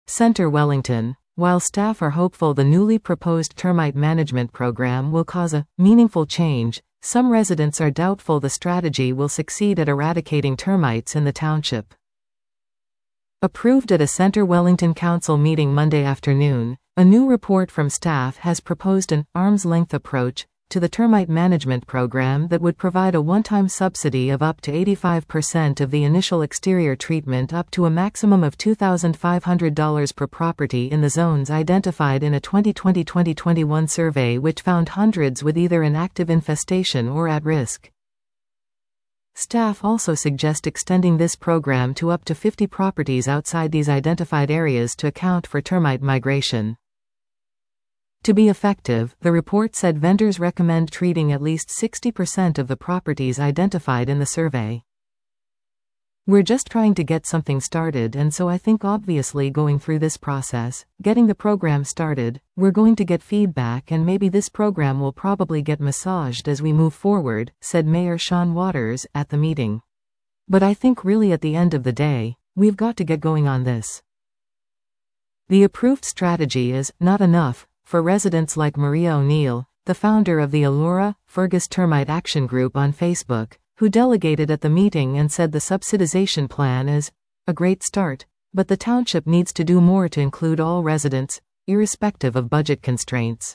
Center Wellington. While staff are hopeful the newly proposed termite management program will cause a meaningful change, some residents are doubtful the strategy will succeed at eradicating termites in the township. Approved at a Center Wellington Council meeting Monday afternoon, a new report from staff has proposed an arm's-length approach to the termite management program that would provide a one-time subsidy of up to 85% of the initial exterior treatment up to a maximum of $2,500 per property in the zones identified in a 2020-2021 survey which found hundreds with either an active infestation or at risk. Staff also suggest extending this program to up to 50 properties outside these identified areas to account for termite migration. To be effective, the report said vendors recommend treating at least 60% of the properties identified in the survey. We're just trying to get something started, and so I think obviously going through this process, getting the program started, we're going to get feedback and maybe this program will probably get massaged as we move forward, said Mayor Sean Waters at the meeting. But I think really at the end of the day, we've got to get going on this. The approved strategy is not enough for residents like Maria O'Neill, the founder of the Elora Fergus Termite Action Group on Facebook, who delegated at the meeting and said the subsidization plan is a great start, but the township needs to do more to include all residents, irrespective of budget constraints.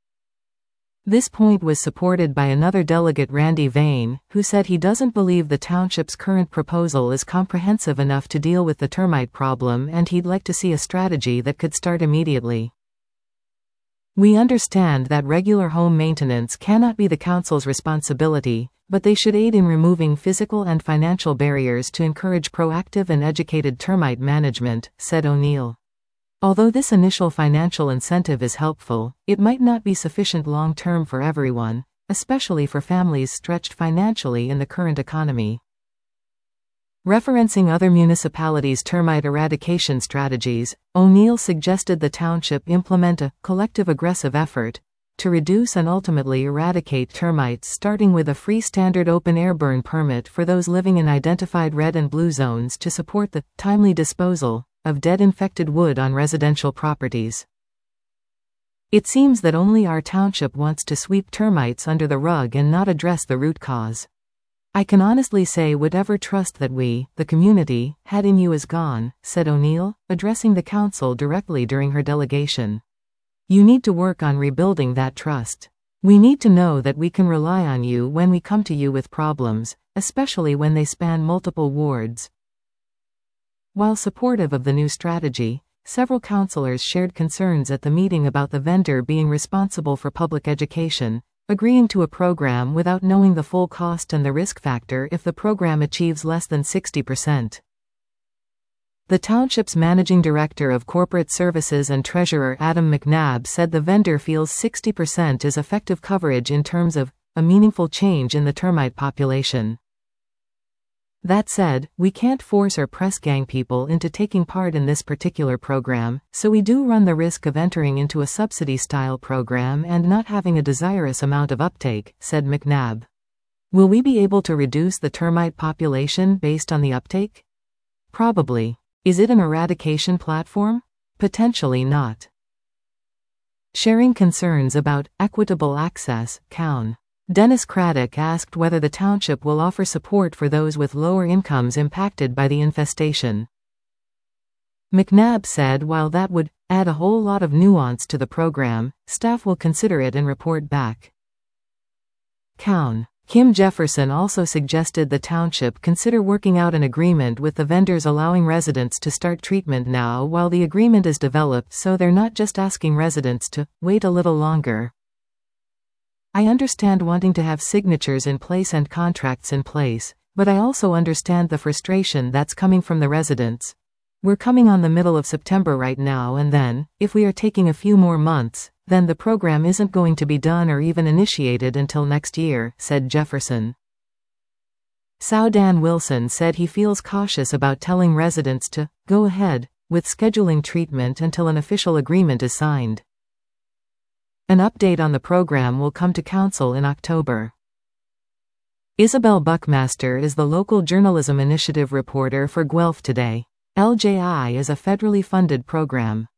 This point was supported by another delegate, Randy Vane, who said he doesn't believe the township's current proposal is comprehensive enough to deal with the termite problem and he'd like to see a strategy that could start immediately. We understand that regular home maintenance cannot be the council's responsibility, but they should aid in removing physical and financial barriers to encourage proactive and educated termite management, said O'Neill. Although this initial financial incentive is helpful, it might not be sufficient long-term for everyone, especially for families stretched financially in the current economy. Referencing other municipalities' termite eradication strategies, O'Neill suggested the township implement a collective aggressive effort to reduce and ultimately eradicate termites, starting with a free standard open-air burn permit for those living in identified red and blue zones to support the timely disposal of dead infected wood on residential properties. It seems that only our township wants to sweep termites under the rug and not address the root cause. I can honestly say whatever trust that we, the community, had in you is gone, said O'Neill, addressing the council directly during her delegation. You need to work on rebuilding that trust. We need to know that we can rely on you when we come to you with problems, especially when they span multiple wards. While supportive of the new strategy, several councillors shared concerns at the meeting about the vendor being responsible for public education, agreeing to a program without knowing the full cost and the risk factor if the program achieves less than 60%. The township's managing director of corporate services and treasurer Adam McNabb said the vendor feels 60% is effective coverage in terms of a meaningful change in the termite population. That said, we can't force or press gang people into taking part in this particular program, so we do run the risk of entering into a subsidy-style program and not having a desirous amount of uptake, said McNabb. Will we be able to reduce the termite population based on the uptake? Probably. Is it an eradication platform? Potentially not. Sharing concerns about equitable access, COWN. Dennis Craddock asked whether the township will offer support for those with lower incomes impacted by the infestation. McNabb said while that would add a whole lot of nuance to the program, staff will consider it and report back. COWN. Kim Jefferson also suggested the township consider working out an agreement with the vendors allowing residents to start treatment now while the agreement is developed so they're not just asking residents to wait a little longer. I understand wanting to have signatures in place and contracts in place, but I also understand the frustration that's coming from the residents. We're coming on the middle of September right now, and then, if we are taking a few more months, then the program isn't going to be done or even initiated until next year, said Jefferson. Saudan Wilson said he feels cautious about telling residents to go ahead with scheduling treatment until an official agreement is signed. An update on the program will come to council in October. Isabel Buckmaster is the local journalism initiative reporter for Guelph Today. LJI is a federally funded program.